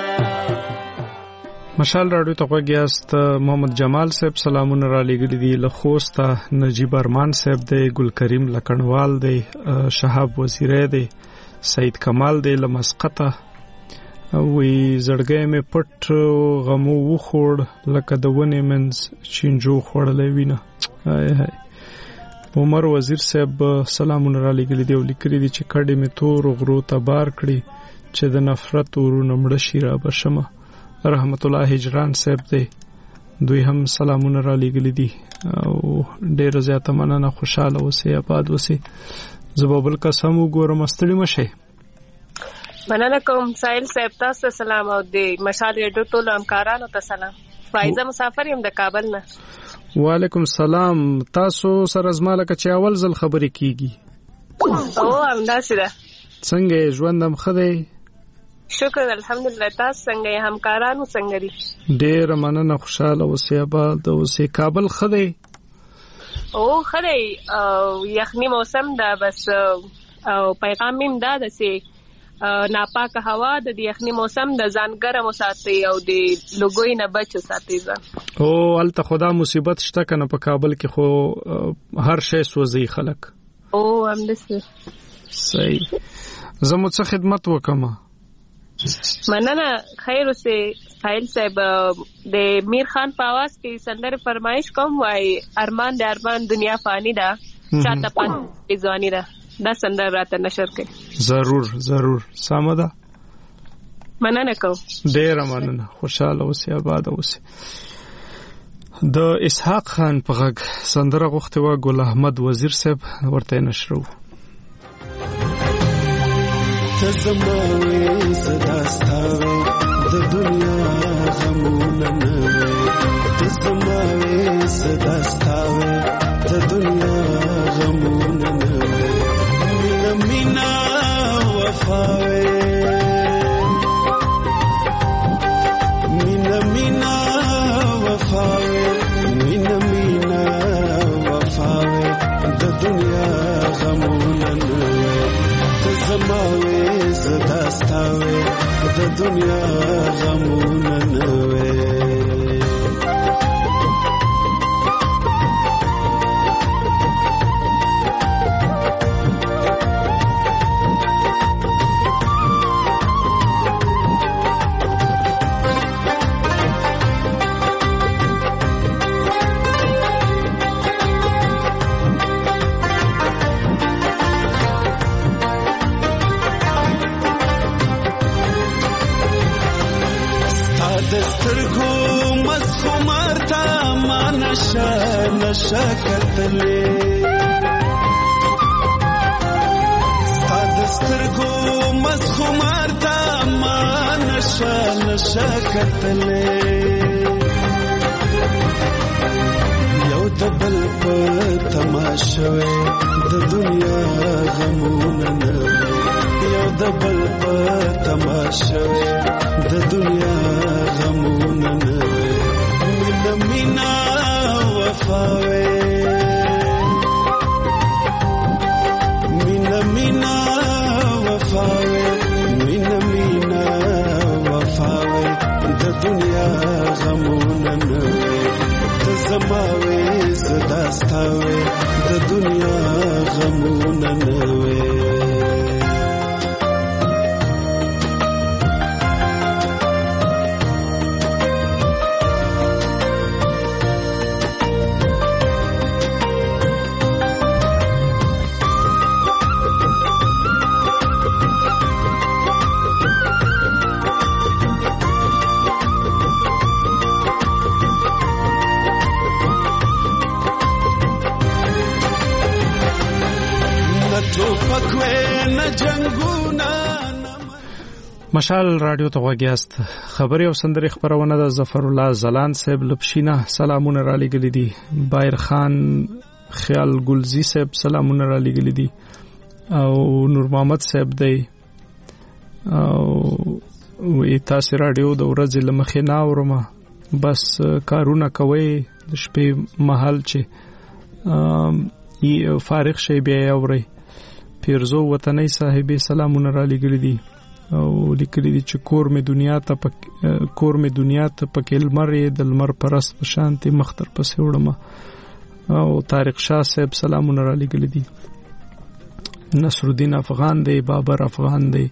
مشال راډیو ته غوږ یاست. محمد جمال صاحب سلامونه را لېږلي دي له خوسته. نجیب ارمان صاحب دی، ګل کریم لکڼوال دی، شهاب وزیری دی، سید کمال دی له مسقطه. وی زړګی مې پټ غمو وخوړ لکه د ونې منځ چینجو خوړلی وینه. عمر وزیر صاحب سلامونه را لېږلي دي او لیکلي دي چې کډې مې تور غرو ته بار کړي چې د نفرت ورونه مړه شي را بشمه. رحمت الله هجران صاحب دی، دوی هم سلامونه را لېږلي دي او ډېره زیاته مننه. خوشحاله اوسئ، آباد اوسئ. زه به بل کس هم وګورم. ستړي مه شئ. مننه کوم سایل صاحب، تاسو ته سلام او د مشال ریډیو ټولو همکارانو ته سلام. فایزه مسافر یم د کابل نه. وعلیکم سلام. تاسو سره زما لکه چې اول ځل خبرې کیږي. او همداسې ده. څنګه یې ژوند هم ښه دی؟ شکر الحمدلله. تاسو څنګه یې؟ همکارانو څنګه دي؟ ډېره مننه. خوشحاله اوسئ، آباد اوسئ. کابل ښه دی؟ او ښه دی، یخني موسم ده بس. او پیغام مې دا ده چې ناپاکه هوا د یخني موسم د ځان ګرم وساتئ او د لوګوي نه بچ وساتئ ځان. او هلته خدا مصیبت شته که نه؟ په کابل کې خو هر شی سوځي خلک. او همداسې. صحیح. زه مو څه خدمت وکړم؟ مننه. خیر اوسې سایل صاحب. د میر خان په आवाज کې سندره فرمایش کوم. وای ارمان د ارمان دنیا فانی ده، چاته پاتې ځواني ده. دا سندره راته نشر کړئ. ضرور ضرور. سمه ده. مننه کوم. ډېره مننه. خوشحاله اوسئ، آباد اوسئ. د اسحاق خان په غږ سندره غوښتې وه ګل احمد وزیر صاحب، ورته نشرو. ته زما وې زه دا ستا وې د دنیا غمونه نه وې تزماوي زداستاوي د دنیا غمونه نوي مینا مینا وفاوي مینا مینا وفاوي مینا مینا وفاوي د دنیا غمونه نوي تزماوي زداستاوي د دنیا غمونه نوي نشا کتلې ستاد سترګو مسخمار تا ما نشا نشا کتلې یو دبل په تماشوي د دنیا غمونه نه یو دبل په تماشوي د دنیا غمونه نه مینا مینا وفاوي مینا مینا وفاوي مینا مینا وفاوي د دنیا غمونه نوي تزماوي زداستاوي د دنیا غمونه نوي مشال رادیو ته وګیاست خبري او سندري خبرونه د ظفر الله زلان صاحب لپشینا سلامونه را لګل دي بایر خان خیال ګلزی صاحب سلامونه را لګل دي او نور محمد صاحب دی او وی تاسو رادیو د ورځې لمخې نه اورم بس کارونه کوي د شپې محل چې فارغ شي بیا اوري پیرزو وطنۍ صاحب سلامونه را لګل دي او لیکلي دي چې کور می دنیا ته پک کور می دنیا ته پکې لمرې د لمر پرست په شانتي مختر پسې وړم او طارق شاه صاحب سلامونه را لګل دي نصر الدین افغان دی بابر افغان دی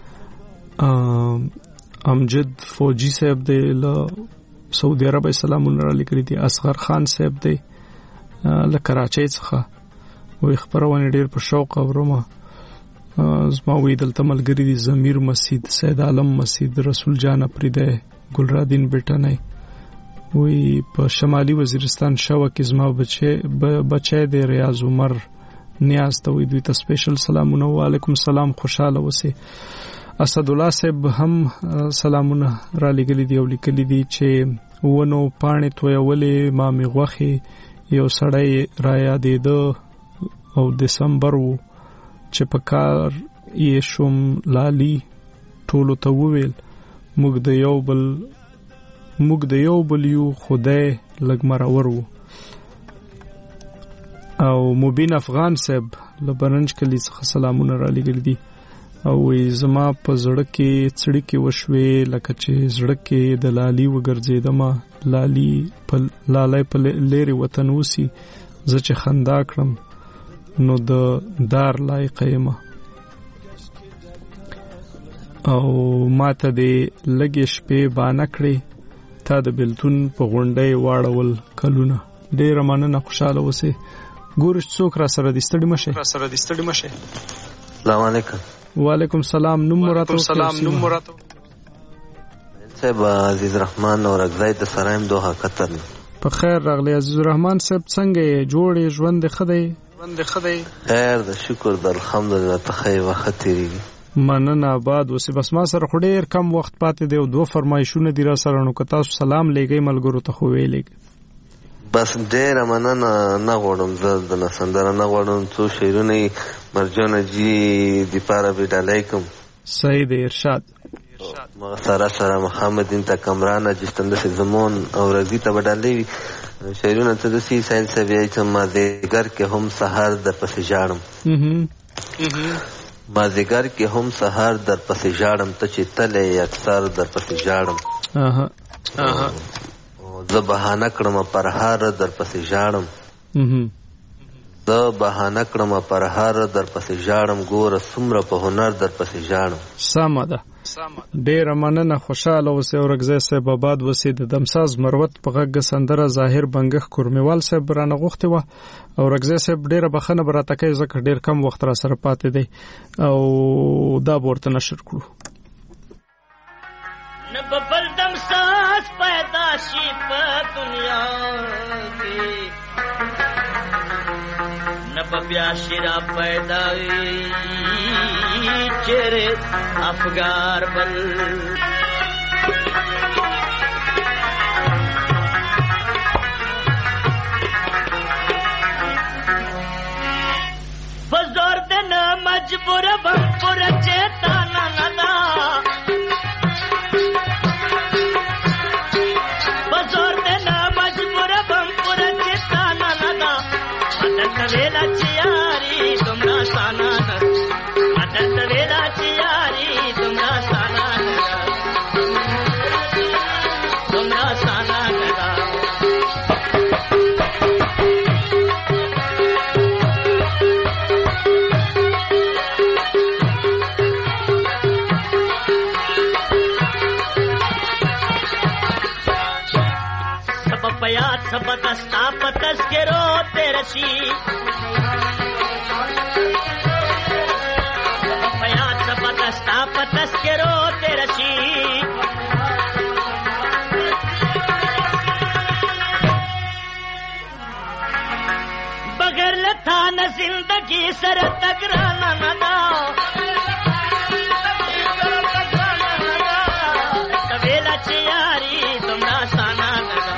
امجد فوجي صاحب دی له سعودي عرب سلامونه را لګل دي اصغر خان صاحب دی له کراچۍ څخه وې خبرونه ډېر په شوق اورم زما وې دلته ملګری دي زمیر مسجد سید عالم مسجد رسول جان پریده ګلرادین بیٹنای وې په شمالي وزیرستان شاوه کې زما بچي بچي د ریاض عمر نیاز ته وې دوی ته سپیشل سلامونه وعلیکم سلام خوشاله وسه اسد الله صاحب هم سلامونه را لګل دي او لیکل دي چې ونو پانی تویولې ما می غوخي یو سړی را یادېده او دسمبر وو چې په کار یې شوم لالي ټولو ته وویل موږ د یو بل موږ د یو بل یو خدای لګ مرور وو او مبین افغان صاحب لبننج کلی څخه سلامونه را لګل دي او زما په زړه کې څړې کې وشوي لکه چې زړه کې د لالي وګرځیدم لالي په لالای په لری وطن وسی زه چې خندا کړم نو د دار لایق یم او ماته دې لګې شپې بانه کړې تا د بلتون په غونډې واړول کلونه ډېر مننه خوشاله اوسې ګورش څوک را سره دې ستړي مشه را سره دې ستړي مشه السلام علیکم وعلیکم السلام نوم مراتو سلام نوم مراتو صاحب عزیز رحمان اور اگزای د سرایم دوه قطر په خیر راغلی عزیز الرحمن صاحب څنګه جوړې ژوند خدای ژوند خدای خیر د شکر د الحمدلله ته خیر وخت تیریږي مننه آباد اوسې. بس ما سره خو ډېر کم وخت پاتې دی او دوه فرمایشونه دي را سره، نو که تاسو سلام لیږئ ملګرو ته خو ویې لیږئ. بس ډېره مننه. نه غواړم زه د سندره نه غواړم، څو شعرونه یې مرجانه جي دپاره به ډالۍ کړم. صحیح دی ارشاد. ما سره سره محمدین ته کمرانه جستنده سے زمون او رضی ته به ډالۍ وي. شعرونه ته داسې ساحل صاحب یې چې مازدیګر کې هم سهار در پسې ژاړم، مازدیګر کې هم سهار در پسې ژاړم، ته چې تلې اکثر در پسې ژاړم، زه بهانه کړم پر هر در پسې ژاړم، زه بهانه کړم پر هر در پسې ژاړم، ګوره څومره په هنر در پسې ژاړم. سمه ده. ډېره مننه. خوشحاله اوسئ. اورکزی صاحب آباد اوسئ. د دمساز مروت په غږ سندره ظاهر بنګښ کورمیوال صاحب رانه غوښتې وه. اورکزی صاحب ډېره بخښنه به راته کوي ځکه ډېر کم وخت را سره پاتې دی او دا به ورته نشر کړو. نه به بل دمساز پیدا شي په دنیا کې، نه به بیا شیرا پیدا وي چیرې افګار بل. بزور دن مجبور بم پر چیتا نندا، بزور دن مجبور بم پر چیتا نندا، مدد ویلا چیاری تمرا سانا مدد ویلا چیاری تمرا سانا تمرا سانا پیات سب دستا پتس کے روتے رسی، پیات سب دستا پتس کے روتے رسی، بغیر لتا نہ زندگی سر تکرانا ندا، طویلا چیاری تمرا سانا ندا،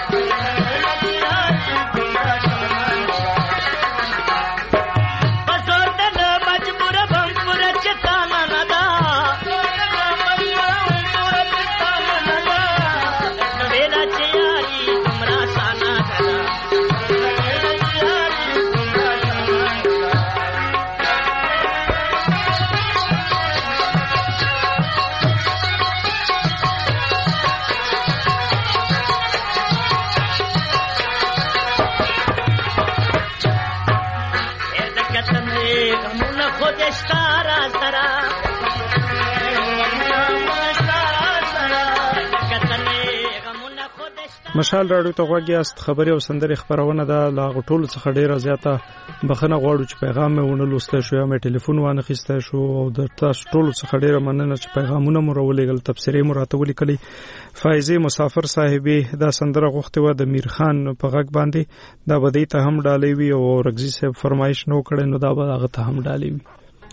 مشال راډیو ته غوږ یاست. خبري او سندري خبرونه ده لا غټول څخه ډیره زیاته بخنه غواړو چې پیغام مې ونه لوسته شو یا مې ټلیفون وانه خسته شو او د تاسو ټول څخه ډیره مننه چې پیغامونه مو راولېګل، تفسیرې مو راته ولیکلي. فایزه مسافر صاحبې دا سندره غوښته و د میر خان په غږ باندې، دا بدی ته هم ډالې وی او رغزي صاحب فرمایش نو کړي نو دا به هغه ته هم ډالې وی.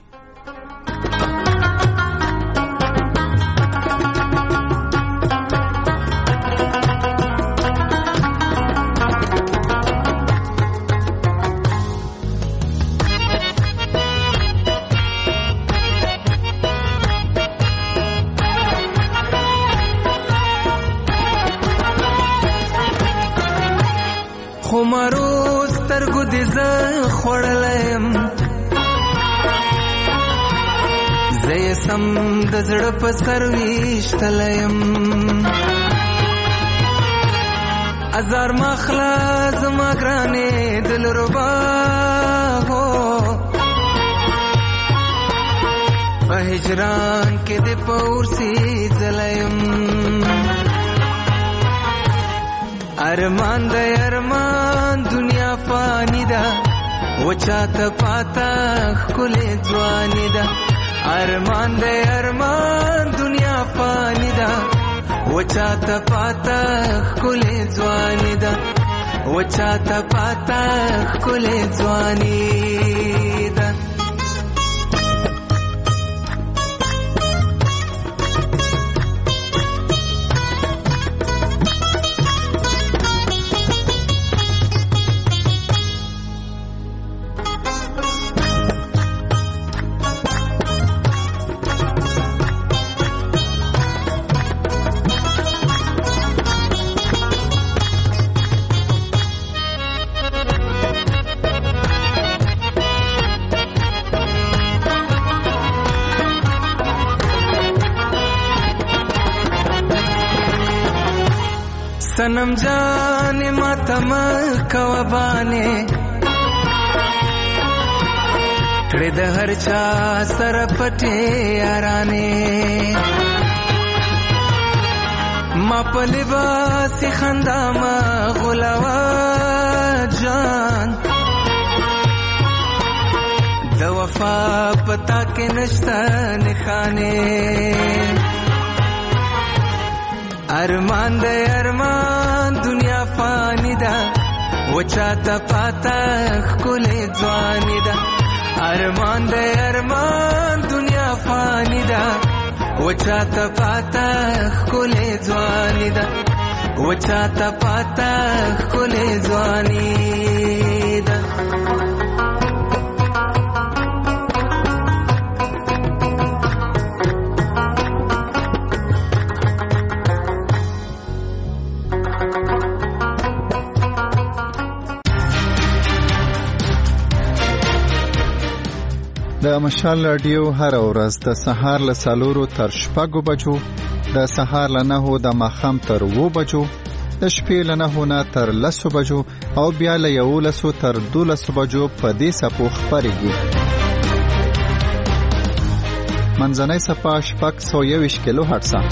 خمارو سترګو دې زه خوړلم، زه یې سم د زړه په سر ویشتلم، ازار مخلا زما ګرانې دلربا هو په هجران کې دې پورسي ځلیم، ارمان د ارمان دنیا فانی ده وچاته پاتا خلې ځواني ده، ارمان د ارمان دنیا فانی ده وچاته پاتا خلې ځواني ده، وچاته پاتا خلې ځواني ده. سنم جان ماتم کوبانه کړه د هر چا سره پټه یارانه ما په لباس خندا ما غلاوا جان د وفا پتا کې نشته نخانه ارمان د ارمان دنیا فانی ده وچا ته پاتا خلې ځواني ده ارمان د ارمان دنیا فانی ده وچا ته پاتا خلې ځواني ده وچا ته پاتا خلې ځواني ده د مشال رادیو هر ورځ د سهار له څلورو تر شپږو بجو د سهار له نهو د ماښام تر اوو بجو د شپې له نهو نه تر لسو بجو او بیا له یولسو تر دولسو بجو په دې څپو خپرېږي منځنۍ څپه شپږ سوه یوویشت کیلو هرټزه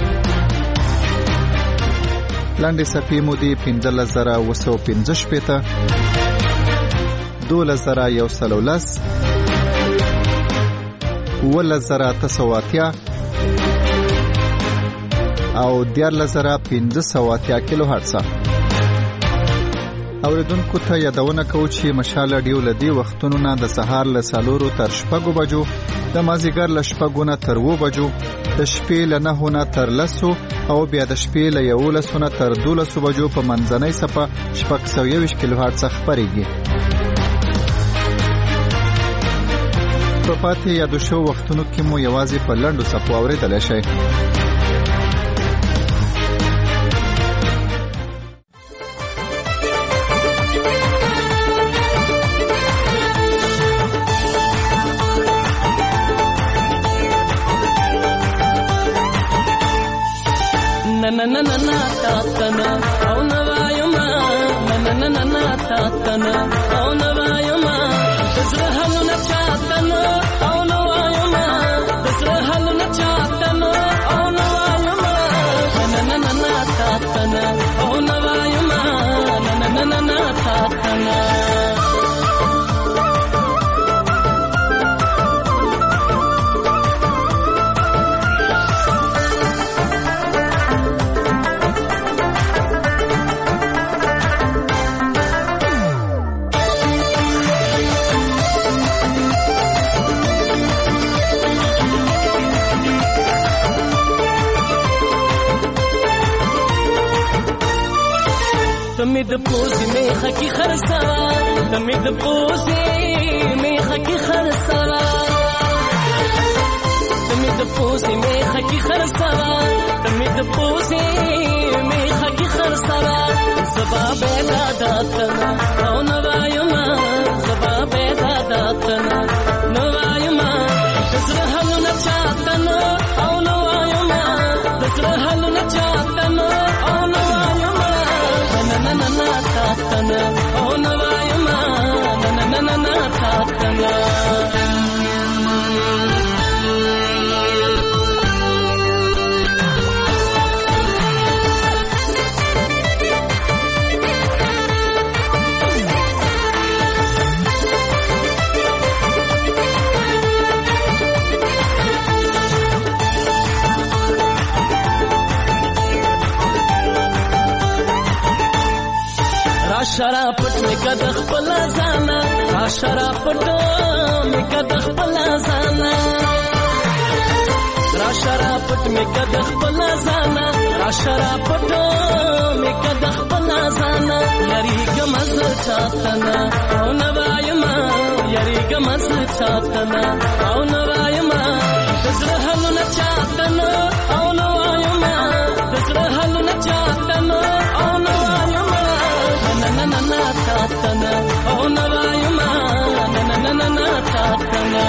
لنډې څپې مودې پنځلس زره اوه سوه پنځه شپېته دولس زره یو سل او لس اوولس زره اته سوه اتیا او دیارلس زره پنځه سوه اتیا کیلو هرټزه اوریدونکو ته یادونه کوو چې مشال رادیو له دې وختونو نه د سهار له څلورو تر شپږو بجو د مازدیګر له شپږو نه تر اوو بجو د شپې له نهو نه تر لسو او بیا د شپې له یولسو نه تر دولسو بجو په منځنۍ څپه شپږ سوه یوویشت کیلو هرټزه خپرېږي په پاتې یادو شو وختونو کې مو یوازې په لنډو څپو اورېدلی شئ na na na na ta ta na au na vayuma na na na na na ta ta na au na vayuma tazrahalu na cha ta na au na vayuma tazrahalu na cha ta na au na vayuma na na na na ta ta na au na vayuma na na na na na ta ta na تمید پوزی میخه کی خرسرا تمید پوزی میخه کی خرسرا تمید پوزی میخه کی خرسرا تمید پوزی میخه کی خرسرا زبا بیدا داتنا او نوایما زبا بیدا داتنا نوایما تزرحلو نچاتنا او نوایما تزرحلو نچاتنا او نوایما na na na ta ta na oh na vayuma na na na na ta ta na شرافت میں کدخ پلا زانا شرافت میں کدخ پلا زانا شرافت میں کدخ پلا زانا شرافت میں کدخ پلا زانا یری گمز چاتنا او نوایما یری گمز چاتنا او نوایما تزرحل نچاتنا او نوایما تزرحل نچاتنا او نوایما na na na ta ta na oh na vayuma na na na na na ta ta na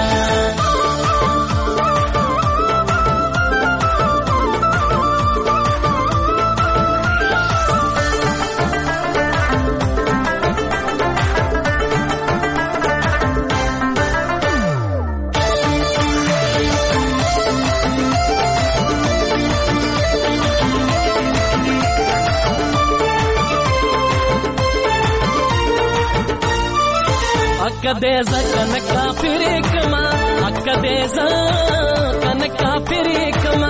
ಅಕ್ಕದೇಸ ಕನಕ ಪಿರಿಕಮ ಅಕ್ಕದೇಸ ಕನಕ ಪಿರಿಕಮ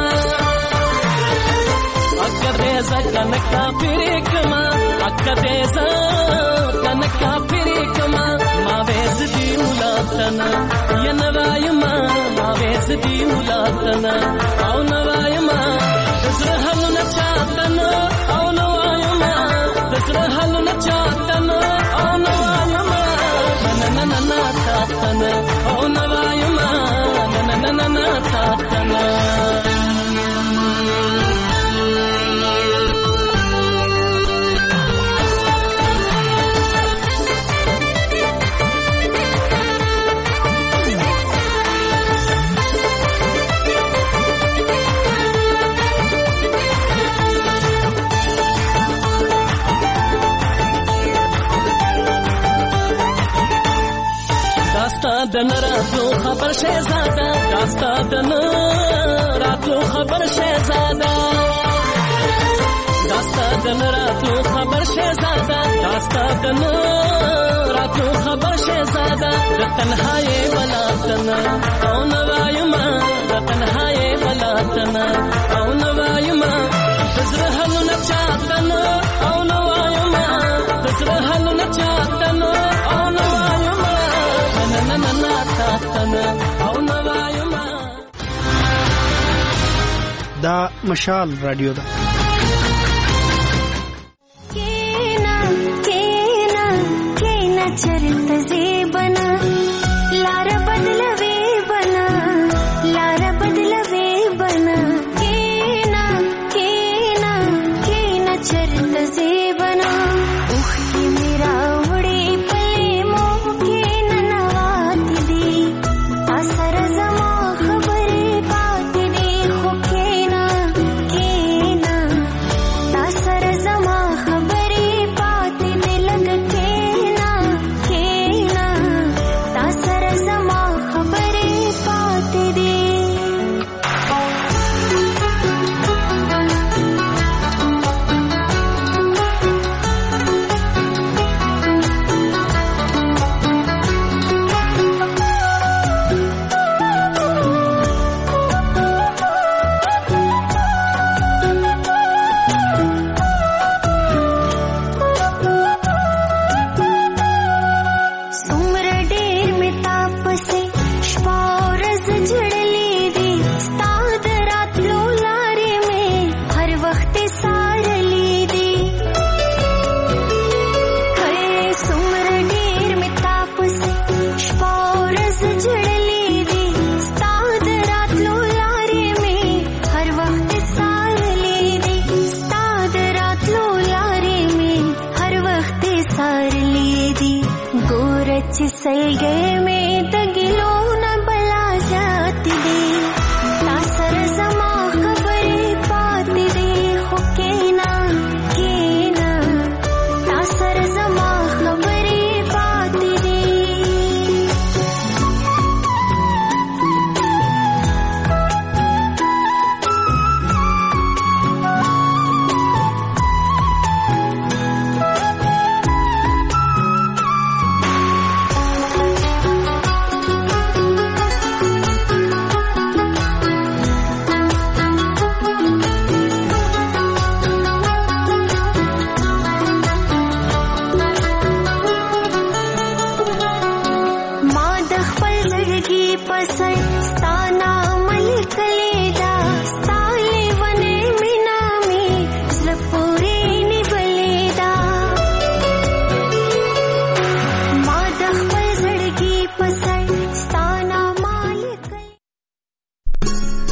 ಅಕ್ಕದೇಸ ಕನಕ ಪಿರಿಕಮ ಅಕ್ಕದೇಸ ಕನಕ ಪಿರಿಕಮ ಮಾವೇಸ್ ದಿ ಮುಲಾತನ ಯನವಾಯಮ ಮಾವೇಸ್ ದಿ ಮುಲಾತನ ಅವನವಾಯಮ ದಸರ ಹಲುನ ಚಾತನ ಅವನವಾಯಮ ದಸರ ಹಲುನ ಚಾತನ ಅವನವಾಯಮ ನನ್ನ ತಾತನ ಅವನವಾಯಮ ನನ್ನ ನನ್ನ ತಾತನ دن راتلو خبر شہزادہ داستا دن راتلو خبر شہزادہ داستا دن راتلو خبر شہزادہ داستا دن راتلو خبر شہزادہ تنہائے بلاتنا او نوائما تنہائے بلاتنا او نوائما دزر حل نچاتنا او نوائما دزر حل نچاتنا او نوائما دا مشال رادیو دا کینا کینا کینا چرت زیبنا لار بدلوے بنا لار بدلوے بنا کینا کینا کینا چرت زیبنا اوخی میرا وڑی پلے موہ کینا نواتی دی اثر زما خبری پاتی دی خو کینا کینا تاثر زما خبری پاتی دی لگ کینا کینا تاثر زما خبری پاتی دی سمر ډیر می تاپسې شپه ورځ جړلې دي ستا د راتلو لارې مې هر وخت سارلې دي هی سمر ډیر می تاپسې شپه ورځ جړلې دي ستا د راتلو لارې مې هر وخت سارلې دي ستا د راتلو لارې مې هر وخت سارلې دي ګورچ سلګې مې د